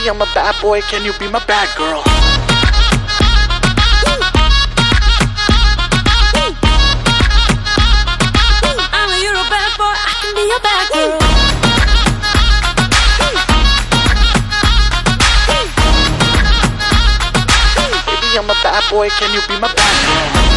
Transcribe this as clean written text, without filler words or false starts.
Baby, I'm a bad boy, can you be my bad girl? I know you're a bad boy, I can be your bad girl. Baby, I'm a bad boy, can you be my bad girl?